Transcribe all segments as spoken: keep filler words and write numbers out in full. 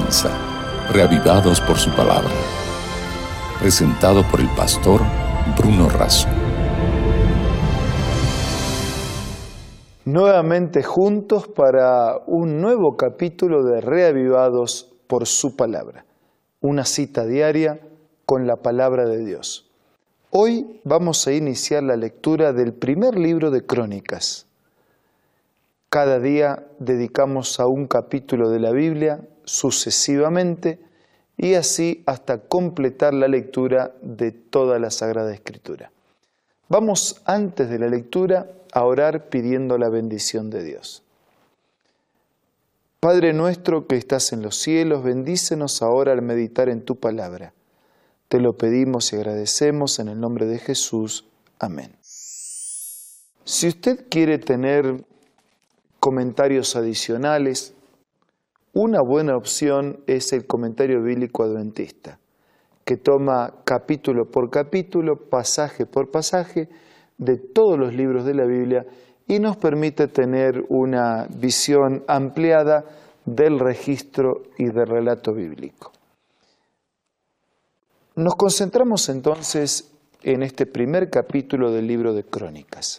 comienza, Reavivados por su palabra. Presentado por el pastor Bruno Razo. Nuevamente juntos para un nuevo capítulo de Reavivados por su palabra. Una cita diaria con la palabra de Dios. Hoy vamos a iniciar la lectura del primer libro de Crónicas. Cada día dedicamos a un capítulo de la Biblia sucesivamente y así hasta completar la lectura de toda la Sagrada Escritura. Vamos antes de la lectura a orar pidiendo la bendición de Dios. Padre nuestro que estás en los cielos, bendícenos ahora al meditar en tu palabra. Te lo pedimos y agradecemos en el nombre de Jesús. Amén. Si usted quiere tener comentarios adicionales, una buena opción es el comentario bíblico adventista, que toma capítulo por capítulo, pasaje por pasaje, de todos los libros de la Biblia y nos permite tener una visión ampliada del registro y del relato bíblico. Nos concentramos entonces en este primer capítulo del libro de Crónicas.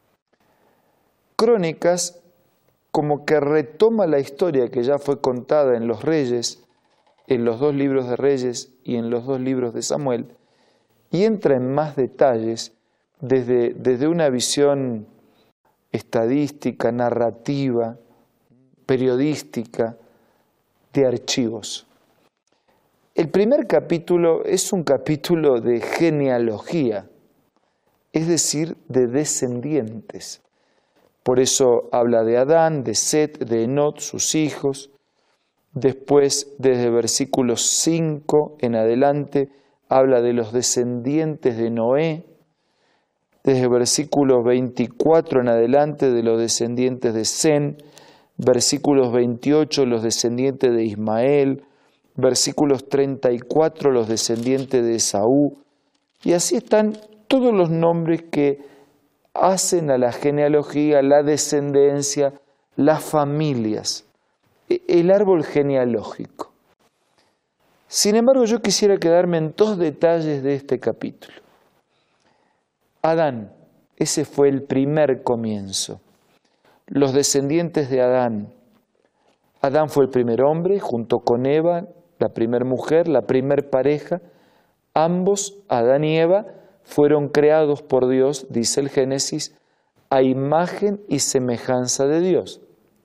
Crónicas como que retoma la historia que ya fue contada en los Reyes, en los dos libros de Reyes y en los dos libros de Samuel, y entra en más detalles desde, desde una visión estadística, narrativa, periodística, de archivos. El primer capítulo es un capítulo de genealogía, es decir, de descendientes. Por eso habla de Adán, de Set, de Enot, sus hijos. Después, desde versículos cinco en adelante, habla de los descendientes de Noé. Desde versículos veinticuatro en adelante, de los descendientes de Sem. Versículos veintiocho, los descendientes de Ismael. Versículos treinta y cuatro, los descendientes de Esaú. Y así están todos los nombres que hacen a la genealogía, la descendencia, las familias, el árbol genealógico. Sin embargo, yo quisiera quedarme en dos detalles de este capítulo. Adán, ese fue el primer comienzo. Los descendientes de Adán. Adán fue el primer hombre, junto con Eva, la primer mujer, la primer pareja. Ambos, Adán y Eva, fueron creados por Dios, dice el Génesis, a imagen y semejanza de Dios.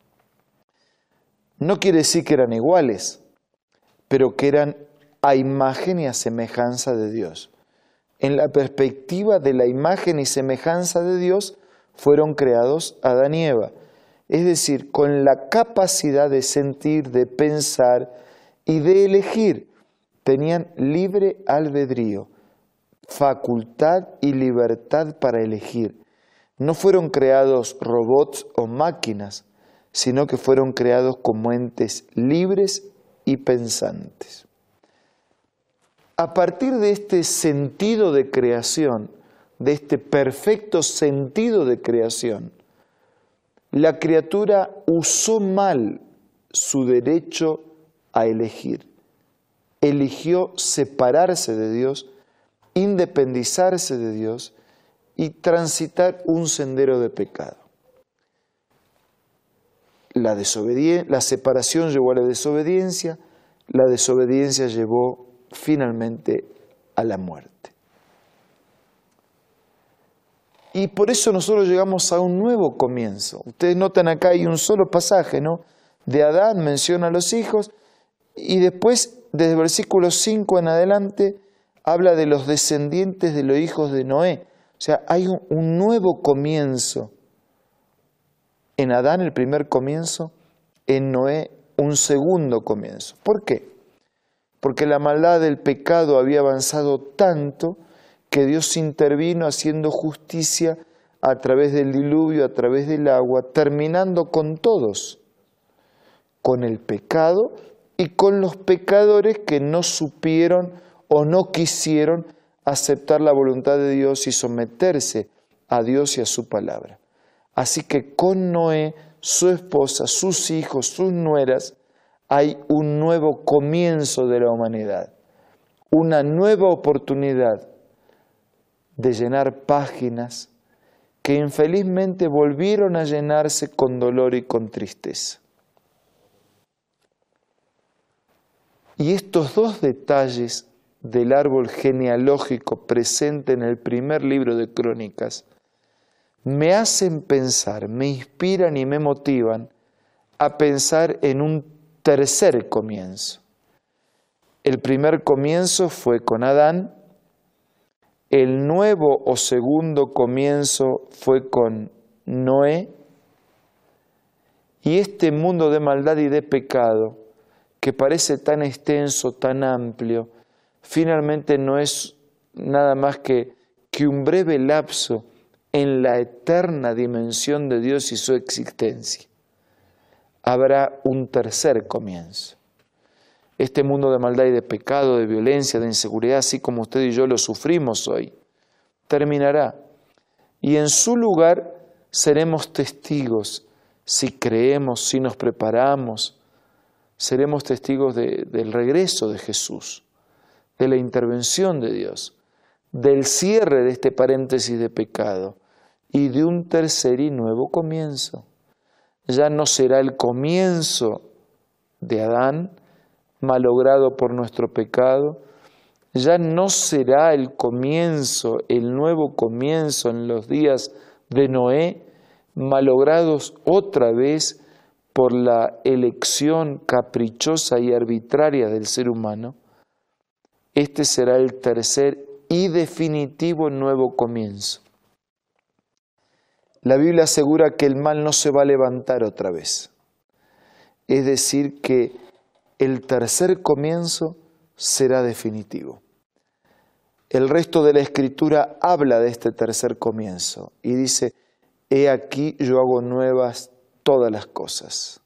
No quiere decir que eran iguales, pero que eran a imagen y a semejanza de Dios. En la perspectiva de la imagen y semejanza de Dios, fueron creados Adán y Eva. Es decir, con la capacidad de sentir, de pensar y de elegir. Tenían libre albedrío, facultad y libertad para elegir. No fueron creados robots o máquinas, sino que fueron creados como entes libres y pensantes. A partir de este sentido de creación, de este perfecto sentido de creación, la criatura usó mal su derecho a elegir. Eligió separarse de Dios, independizarse de Dios y transitar un sendero de pecado. La, desobedien- la separación llevó a la desobediencia, la desobediencia llevó finalmente a la muerte. Y por eso nosotros llegamos a un nuevo comienzo. Ustedes notan acá hay un solo pasaje, ¿no? De Adán menciona a los hijos y después, desde el versículo cinco en adelante, habla de los descendientes de los hijos de Noé. O sea, hay un, un nuevo comienzo. En Adán el primer comienzo, en Noé un segundo comienzo. ¿Por qué? Porque la maldad del pecado había avanzado tanto que Dios intervino haciendo justicia a través del diluvio, a través del agua, terminando con todos, con el pecado y con los pecadores que no supieron o no quisieron aceptar la voluntad de Dios y someterse a Dios y a su palabra. Así que con Noé, su esposa, sus hijos, sus nueras, hay un nuevo comienzo de la humanidad, una nueva oportunidad de llenar páginas que infelizmente volvieron a llenarse con dolor y con tristeza. Y estos dos detalles del árbol genealógico presente en el primer libro de Crónicas me hacen pensar, me inspiran y me motivan a pensar en un tercer comienzo. El primer comienzo fue con Adán, el nuevo o segundo comienzo fue con Noé, y este mundo de maldad y de pecado, que parece tan extenso, tan amplio, finalmente no es nada más que, que un breve lapso en la eterna dimensión de Dios y su existencia. Habrá un tercer comienzo. Este mundo de maldad y de pecado, de violencia, de inseguridad, así como usted y yo lo sufrimos hoy, terminará. Y en su lugar seremos testigos, si creemos, si nos preparamos, seremos testigos de, del regreso de Jesús, de la intervención de Dios, del cierre de este paréntesis de pecado y de un tercer y nuevo comienzo. Ya no será el comienzo de Adán, malogrado por nuestro pecado, ya no será el comienzo, el nuevo comienzo en los días de Noé, malogrados otra vez por la elección caprichosa y arbitraria del ser humano. Este será el tercer y definitivo nuevo comienzo. La Biblia asegura que el mal no se va a levantar otra vez. Es decir, que el tercer comienzo será definitivo. El resto de la Escritura habla de este tercer comienzo y dice, he aquí yo hago nuevas todas las cosas.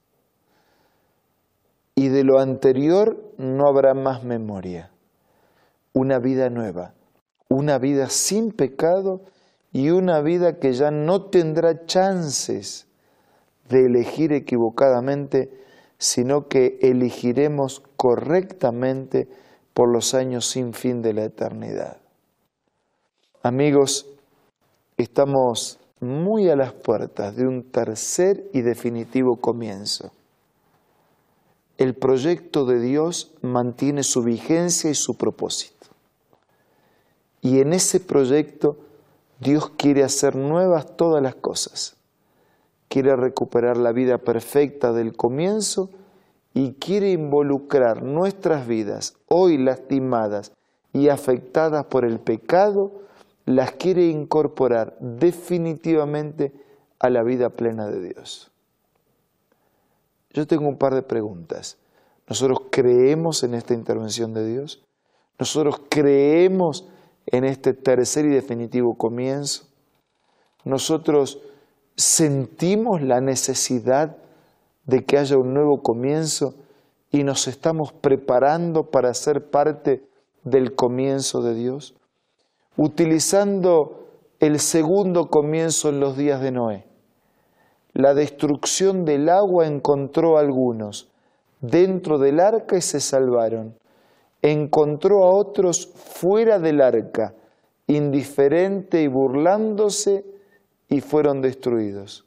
Y de lo anterior no habrá más memoria. Una vida nueva, una vida sin pecado y una vida que ya no tendrá chances de elegir equivocadamente, sino que elegiremos correctamente por los años sin fin de la eternidad. Amigos, estamos muy a las puertas de un tercer y definitivo comienzo. El proyecto de Dios mantiene su vigencia y su propósito. Y en ese proyecto Dios quiere hacer nuevas todas las cosas. Quiere recuperar la vida perfecta del comienzo y quiere involucrar nuestras vidas, hoy lastimadas y afectadas por el pecado, las quiere incorporar definitivamente a la vida plena de Dios. Yo tengo un par de preguntas. ¿Nosotros creemos en esta intervención de Dios? ¿Nosotros creemos en este tercer y definitivo comienzo? ¿Nosotros sentimos la necesidad de que haya un nuevo comienzo y nos estamos preparando para ser parte del comienzo de Dios? Utilizando el segundo comienzo en los días de Noé, la destrucción del agua encontró a algunos dentro del arca y se salvaron. Encontró a otros fuera del arca, indiferente y burlándose, y fueron destruidos.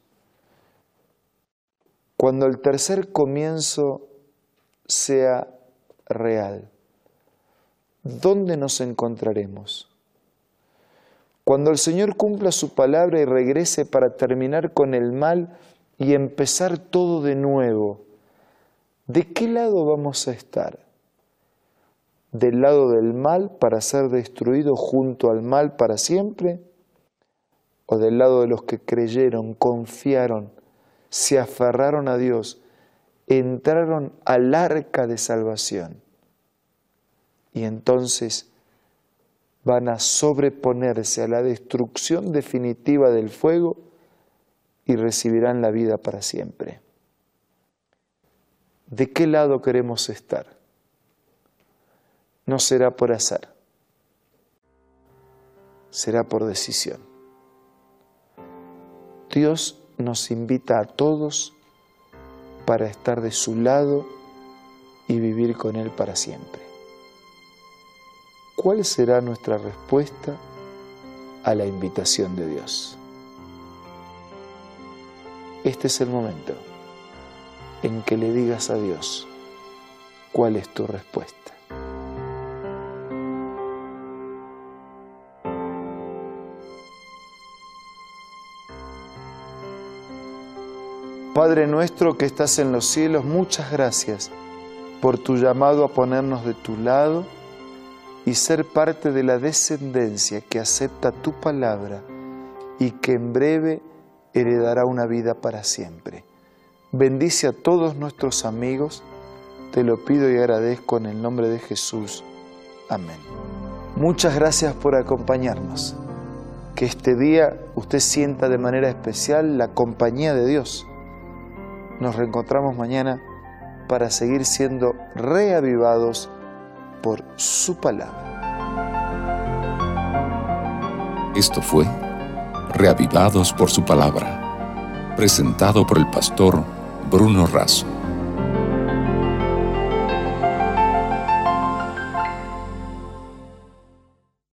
Cuando el tercer comienzo sea real, ¿dónde nos encontraremos? Cuando el Señor cumpla su palabra y regrese para terminar con el mal y empezar todo de nuevo, ¿de qué lado vamos a estar? ¿Del lado del mal para ser destruido junto al mal para siempre? ¿O del lado de los que creyeron, confiaron, se aferraron a Dios, entraron al arca de salvación? Y entonces van a sobreponerse a la destrucción definitiva del fuego y recibirán la vida para siempre. ¿De qué lado queremos estar? No será por azar, será por decisión. Dios nos invita a todos para estar de su lado y vivir con Él para siempre. ¿Cuál será nuestra respuesta a la invitación de Dios? Este es el momento en que le digas a Dios cuál es tu respuesta. Padre nuestro que estás en los cielos, muchas gracias por tu llamado a ponernos de tu lado y ser parte de la descendencia que acepta tu palabra y que en breve heredará una vida para siempre. Bendice a todos nuestros amigos, te lo pido y agradezco en el nombre de Jesús. Amén. Muchas gracias por acompañarnos. Que este día usted sienta de manera especial la compañía de Dios. Nos reencontramos mañana para seguir siendo reavivados por su palabra. Esto fue Reavivados por su palabra, presentado por el pastor Bruno Razo.